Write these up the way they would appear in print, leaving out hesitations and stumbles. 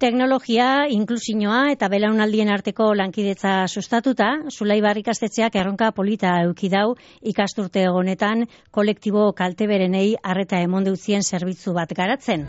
Teknologia, inklusioa eta belaunaldien arteko lankidetza sustatuta, Zulaibar ikastetxeak erronka polita eduki dau ikasturte honetan kolektibo kalteberenei arreta emon deutzien zerbitzu bat garatzen.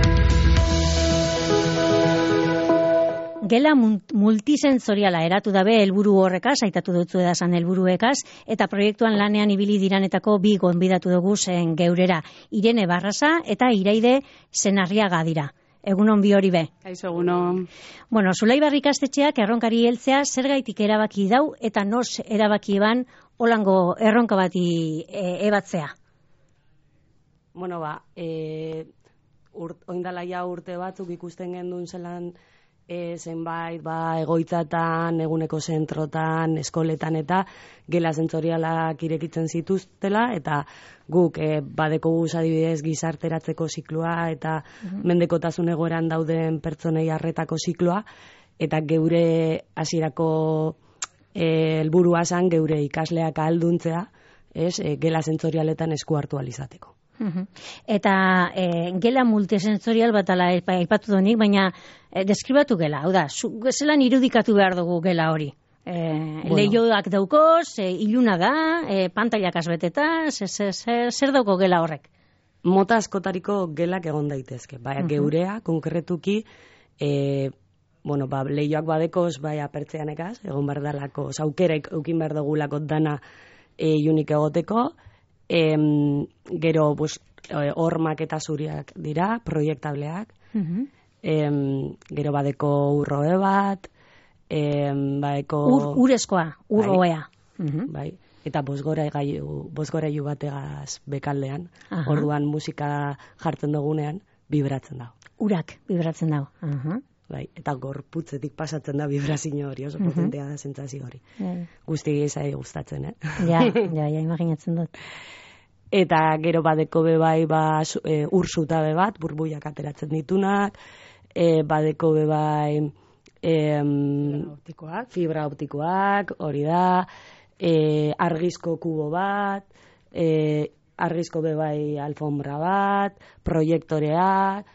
Gela multisensoriala eratu dabe helburu horrekaz, aitatu dutzu edazan helburuekaz, eta proiektuan lanean ibili diranetako bi gonbidatu dugu zen geurera. Irene Barrasa eta Iraide Zenarriaga dira. Egunon bi hori be. Kaixo, egunon. Bueno, Zulaibar ikastetxeak erronkari heltzea zergaitik erabaki dau eta nos erabaki eban holango erronka bati ebatzea. Bueno, oindala ja urte batzuk ikusten gendun zelan zenbait egoitzatan, eguneko zentrotan, eskoletan eta gela sentsorialak irekitzen zituztela eta guk badeko guz adibidez gizarteratzeko zikloa eta mendekotasun egoeran dauden pertsonei arretako zikloa eta geure hasierako helburua zen geure ikasleak ahalduntzea, gela sentsorialetan esku hartu ahal izateko. Eta gela multisensorial bat ala aipatu donik, baina deskribatu gela, hau da, zelan irudikatu behar dugu gela hori? Lehioak daukoz, iluna da, pantailak azbeteta, zer dauko gela horrek? Mota askotariko gelak egon daitezke, geurea, konkretuki, lehioak badekoz, apertzeanekaz, egon behar dalako, aukerek eukin behar dugulako dana iunik egoteko, gero hormak eta zuriak dira, proiektableak, gero badeko urroe bat, badeko... Urezkoa, urroea. Bai, eta bosgorailu bategaz bekaldean, orduan musika jartzen dugunean, vibratzen dago. Urak vibratzen dago. Bai, eta gorputzetik pasatzen da vibrazio hori, oso potentea da sentsazio hori. Guzti zai gustatzen, Ja, imaginatzen dut. Eta gero badeko bebai ursuta bat, burbuiak ateratzen ditunak, badeko bebai fibra optikoak, hori da, argizko kubo bat, argizko bebai alfombra bat, proiektoreak,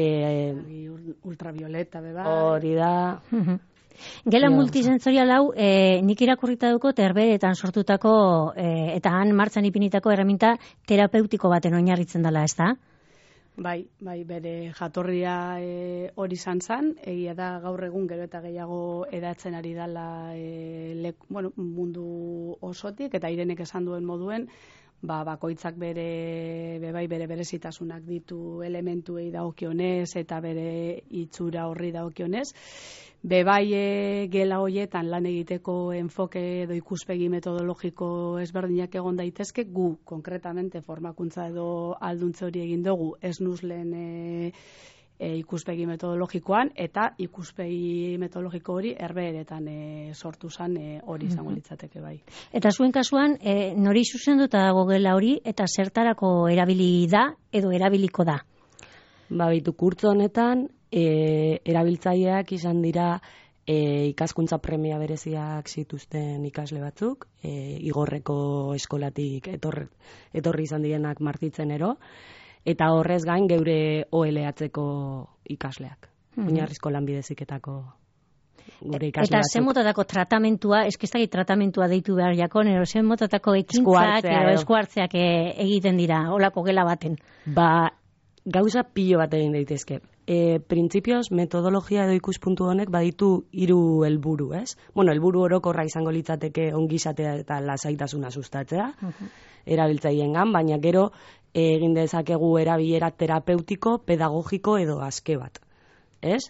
ultravioleta beba. Hori da. Gela multisensorial hau nik irakurrita duko terberetan sortutako eta han martxan ipinitako erreminta terapeutiko baten oinarritzen dela, ez da? Bai, bere jatorria hori zan, egia da gaur egun gero eta gehiago edatzen ari dela mundu osotik, eta Irenek esan duen moduen, bakoitzak bere berezitasunak ditu elementuei dagokionez eta bere itxura horri dagokionez. Bebai gela hoietan lan egiteko enfoke edo ikuspegi metodologiko ezberdinak egon daitezke, gu konkretamente formakuntza edo alduntze hori egin dugu ez nuzlen ikuspegi metodologikoan, eta ikuspegi metodologiko hori herbeeretan sortu zen hori izango litzateke bai. Eta zuen kasuan, nori zuzenduta dago gela hori eta zertarako erabili da edo erabiliko da? Bitu kurtso honetan, erabiltzaileak izan dira ikaskuntza premia bereziak zituzten ikasle batzuk, igorreko eskolatik etorri izan direnak martitzenero, eta horrez gain geure OLH-eko ikasleak, oinarrizko lanbideziketako gure ikasle batzuk. Eta zen motatako tratamentua, eskiztaki tratamentua deitu behar jakon, ero zen motatako ekintzak, eskuartzeak egiten dira, holako gela baten? Gauza pilo bat egin daitezke. Printzipioz, metodologia edo ikuspuntu honek baditu 3 helburu, ez? Helburu orokorra izango litzateke ongizatea eta lasaitasuna sustatzea, erabiltzaileengan, baina gero egin dezakegu erabilera terapeutiko, pedagogiko edo aske bat, ez?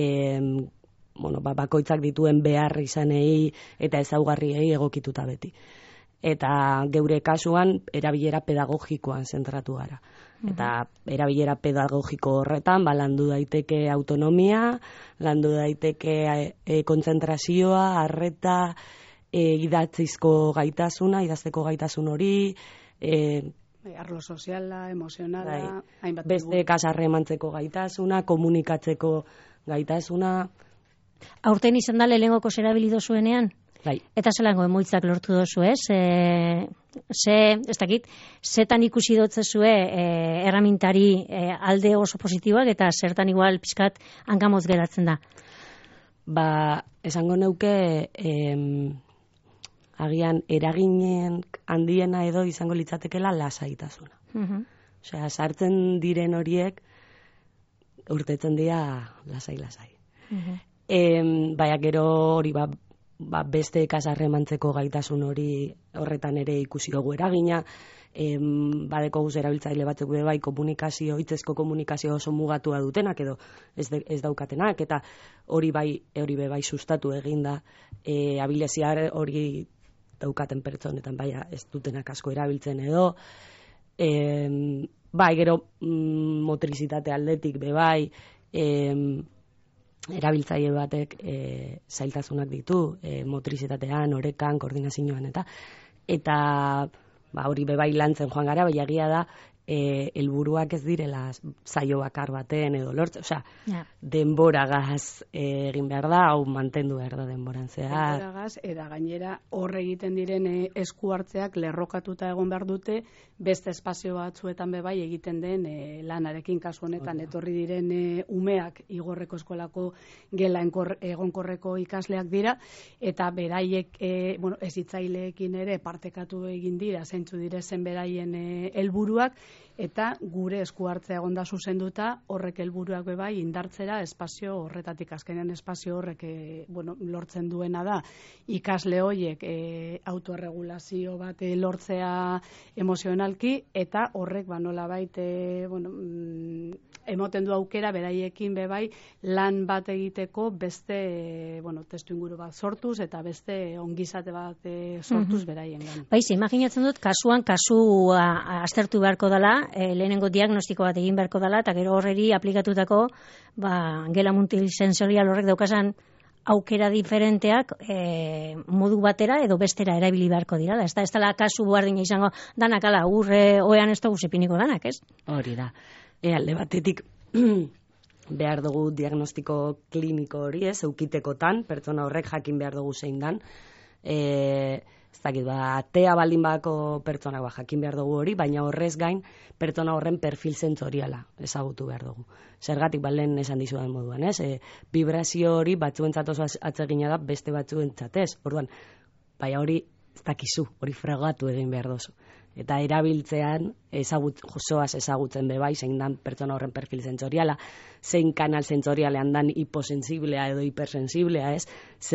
Bakoitzak dituen behar izanei eta ezaugarriei egokituta beti. Eta geure kasuan erabilera pedagogikoan zentratu gara. Eta erabilera pedagogiko horretan, landu daiteke autonomia, landu daiteke kontzentrazioa, arreta, idazteko gaitasun hori, arlo soziala, emozionala, hainbat. Beste kasarremantzeko gaitasuna, komunikatzeko gaitasuna. Aurten izan da lehenengoko erabili dozuenean? Bai. Eta zelango emoitzak lortu dozu, ez? Ez dakit, zetan ikusi dotzezue erramintari alde oso positiboak eta zertan igual pixkat hankamotz geratzen da? Ba, esango neuke agian eraginen handiena edo izango litzatekela lasaitasuna. Osea, sartzen diren horiek urtetzen dira lasai. Baina gero hori beste ikasarremantzeko gaitasun hori horretan ere ikusi dugu eragina, badeko guz erabiltzaile batzuk bai komunikazio, hitzezko komunikazio oso mugatua dutenak edo ez daukatenak, eta hori bai sustatu eginda, abilezia hori daukaten pertsonetan bai ez dutenak asko erabiltzen edo, bai gero motrizitate aldetik bai, erabiltzaile batek zailtasunak ditu, motrizitatean, orekan, koordinazioan eta hori bai lantzen joan gara, bai egia da helburuak ez direla zaio bakar baten edo lortze, osea, denboragaz egin behar da, hau mantendu behar da denboran zehar. Denboragaz, eta gainera horre egiten diren esku hartzeak lerrokatuta egon behar dute, beste espazio batzuetan bai egiten den lanarekin, kasu honetan etorri diren umeak igorreko eskolako gela egonkorreko ikasleak dira, eta beraiek hezitzaileekin ere partekatu egin dira, zeintzu direzen beraien helburuak, eta gure esku hartzea egonda zuzenduta horrek helburuak bai indartzera espazio horretatik, azkenean espazio horrek lortzen duena da ikasle horiek autoregulazio bat lortzea emozionalki, eta horrek nolabait emoten du aukera beraiekin bai lan bat egiteko beste testu inguru bat sortuz eta beste ongizate bat sortuz beraiengan. Baiz, imaginatzen dut kasua aztertu beharko dela, lehenengo diagnostiko bat egin beharko dela, eta gero horreri aplikatutako gela multisensorial horrek daukasan aukera diferenteak modu batera edo bestera erabili beharko dira. Ez dela kasu bardina izango danak ala, oean ez dugu zepiniko danak, ez? Hori da. Alde batetik behar dugu diagnostiko kliniko hori, ez, eukitekotan, pertsona horrek jakin behar dugu zein dan, ez dakit, atea baldin bako pertsona jakin behar dugu hori, baina horrez gain pertsona horren perfil zentzoriala ezagutu behar dugu. Zergatik balen esan dizudan moduan, ez? Vibrazio hori batzuentzat oso atsegina da, beste batzuentzat ez. Orduan, baina hori ez dakizu, hori fregatu egin behar duzu. Eta erabiltzean zoaz ezagutzen bai, zein dan pertsona horren perfil zentzoriala, zein kanal zentzorialean dan hiposensiblea edo hipersensiblea, ez?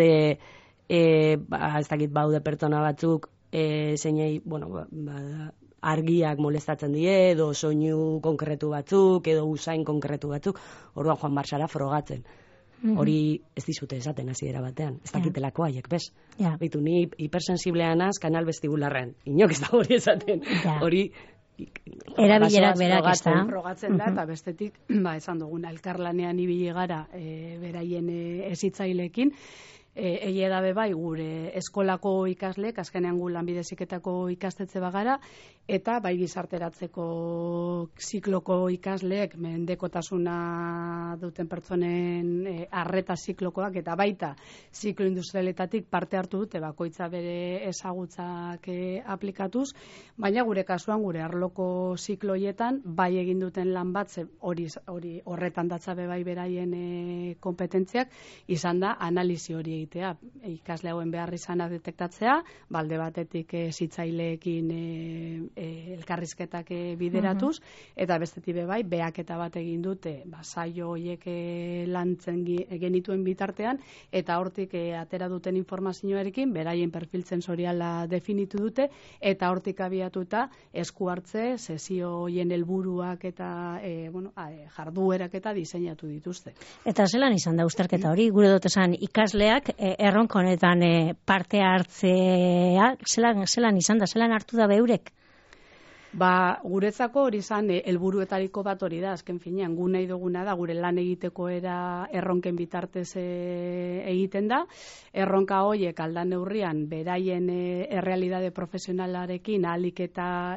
Ez dakit baude pertsona batzuk zeinei, argiak molestatzen die, edo soinu konkretu batzuk, edo usain konkretu batzuk, orduan joan barsara frogatzen. Hori ez dizute esaten hasiera batean, ez dakitelako haiek, bez? Beitu, ni hipersensiblean az kanal vestibularrean, inok ez da hori esaten, hori erabilerak berak ez da. Frogatzen da, eta bestetik, esan duguna, elkarlanean ibili gara beraien hezitzaileekin, egia da bai gure eskolako ikasleek, azkenean gu lanbide heziketako ikastetxe bagara, eta bai gizarteratzeko zikloko ikasleek mendekotasuna duten pertsonen arreta ziklokoak, eta baita ziklo industrialetatik parte hartu dute bakoitza bere ezagutzak aplikatuz, baina gure kasuan, gure arloko zikloietan, bai egin duten lan bat, hori horretan datzabe bai beraien kompetentziak, izan da analizi hori egitea, ikasle hauen behar izana detektatzea, balde batetik zitzaileekin elkarrizketak bideratuz, eta bestetik bai, behaketa bat egin dute, saio horiek lantzen genituen bitartean, eta hortik atera duten informazioarekin, beraien perfil sensoriala definitu dute, eta hortik abiatuta esku hartze, sesio horien helburuak eta jarduerak eta diseinatu dituzte. Eta zelan izan da uzterketa hori, gure dut esan ikasleak erronko honetan parte hartzea, zelan izan da, zelan hartu da beurek? Guretzako hori izan helburuetariko bat hori da, azken finean, gu nahi duguna da, gure lan egiteko erronken bitartez egiten da, erronka horiek aldan neurrian, beraien errealidade profesionalarekin ahalik eta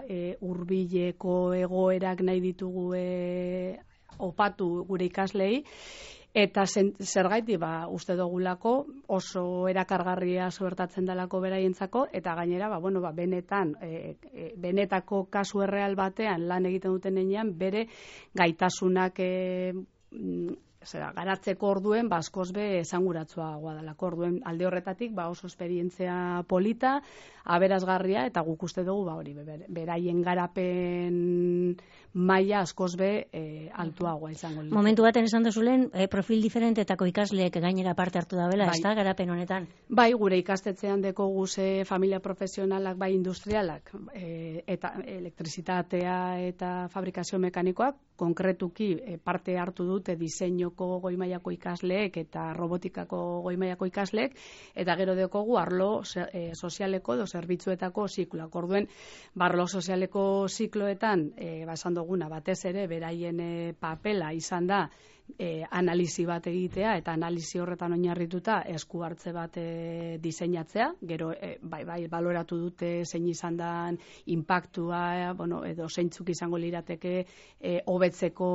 hurbileko egoerak nahi ditugu opatu gure ikaslei, Eta zergaiti uste dugulako oso erakargarria suertatzen dalako beraientzako, eta gainera benetan benetako kasu erreal batean lan egiten duten heinean bere gaitasunak garatzeko orduen askoz be esanguratsuagoa delako. Orduen alde horretatik oso esperientzia polita, aberasgarria, eta guk uste dugu hori beraien garapen maila askoz be altuagoa izango litzake. Momentu baten esan duzulen profil diferentetako ikasleek gainera parte hartu dabela, ez da garapen honetan? Bai, gure ikastetxean dekogu familia profesionalak, bai industrialak, eta elektrizitatea eta fabrikazio mekanikoak, konkretuki parte hartu dute diseinoko goi-mailako ikasleek eta robotikako goi-mailako ikasleek, eta gero dekogu arlo sozialeko edo zerbitzuetako zikloak. Orduen, arlo sozialeko zikloetan, esan duguna, batez ere, beraien papela izan da analizi bat egitea, eta analizi horretan oinarrituta esku hartze bat diseinatzea, gero baloratu dute zein izan dan inpaktua, edo zeintzuk izango lirateke hobetzeko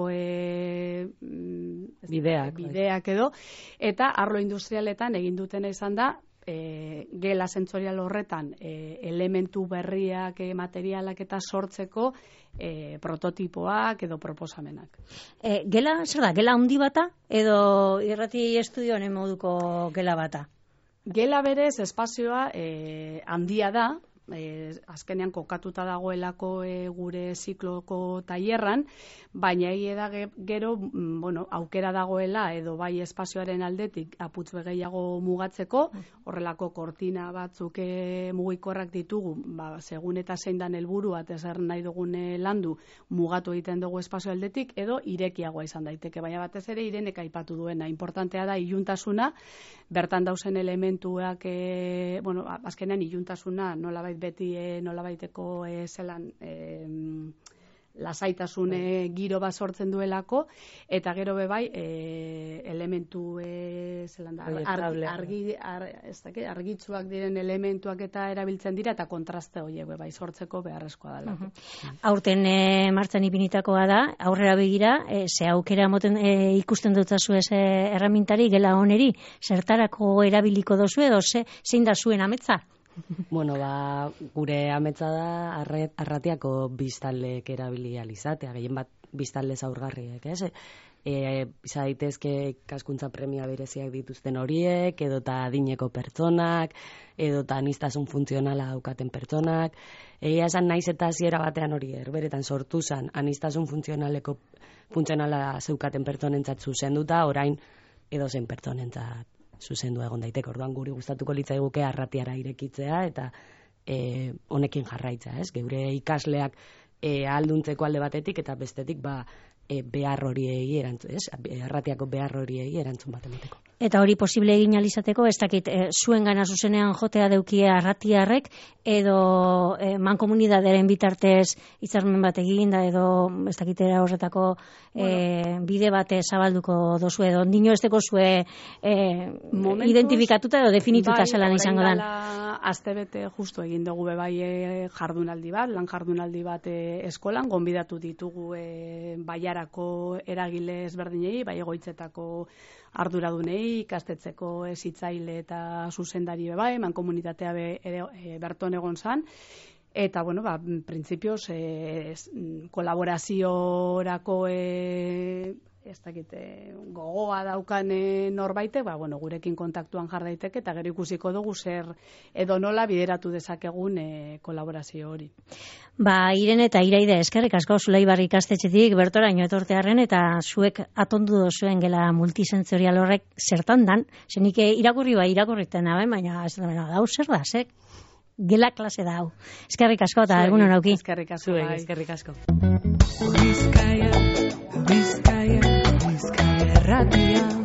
bideak edo, eta arlo industrialetan egin dutena izan da gela sentsorial horretan elementu berriak, materialak eta sortzeko prototipoak edo proposamenak. Gela, zer da, gela handi bata edo irrati estudioen moduko gela bata? Gela berez espazioa handia da, azkenean kokatuta dagoelako gure zikloko tailerran, baina egia da gero aukera dagoela edo bai espazioaren aldetik aputz gehiago mugatzeko, horrelako kortina batzuk mugikorrak ditugu, segun eta zein dan helburua eta zer nahi dugun landu mugatu egiten dugu espazio aldetik, edo irekiagoa izan daiteke, baina batez ere Irenek aipatu duena, importantea da iluntasuna, bertan dauzen elementuak, azkenean iluntasuna nolabait beti nolabaiteko zelan lasaitasun giro bat sortzen duelako, eta gero bai elementu zelan da, argitzuak diren elementuak eta erabiltzen dira, eta kontraste horiek bai sortzeko beharrezkoa dela. Aurten martxan ipinitakoa da, aurrera begira, ze aukera ikusten dutzazu ez erramintari, gela oneri, zertarako erabiliko dozu edo zein da zuen ametza? Gure ametsa da arratiako biztanleek erabili alizatea, gehien bat biztanle zaurgarriek, ez? Izan daitezke ikaskuntza premia bereziak dituzten horiek, edota adineko pertsonak, edota aniztasun funtzionala daukaten pertsonak. Egia esan naiz eta hasiera batean hori beretan sortu zen aniztasun funtzionala zeukaten pertsonentzat zuzenduta, orain edozein pertsonentzat zuzendu egon daiteke. Orduan guri gustatuko litzaiguke arratiara irekitzea eta honekin jarraitza, ez? Geure ikasleak ahalduntzeko alde batetik eta bestetik behar horiei erantzun, ez? Arratiako behar horiei erantzun bat emateko. Eta hori posible egin alizateko, ez dakit, zuengana zuzenean jotea deukie arratiarrek, edo mankomunitatearen bitartez hitzarmen bat egin da, edo ez dakitera horretako bide bate zabalduko dozu, edo nino esteko zue identifikatuta edo definituta zelan izango dan. Astebete justu egin dugu bai jardunaldi bat, lan jardunaldi bat eskolan, gonbidatu ditugu baiarako eragile ezberdinei, bai egoitzetako arduradunei, ikastetzeko hezitzaile eta zuzendari bai, mankomunitatea berton egon zan, eta printzipioz kolaboraziorako ez dakit gogoa daukan norbaitek, gurekin kontaktuan jar daiteke eta gero ikusiko dugu zer edo nola bideratu dezakegun kolaborazio hori. Irene eta Iraide, eskerrik asko Zulaibar ikastetxetik bertoraino etortearren, eta zuek atondu dozuen gela multisentsorial horrek zertan dan, zenik irakurriten nabe, baina ez da zer da, gela klase da hau. Eskerrik asko eta egunon auki. Eskerrik asko. Eskerrik asko. Bizkaia, Erratia.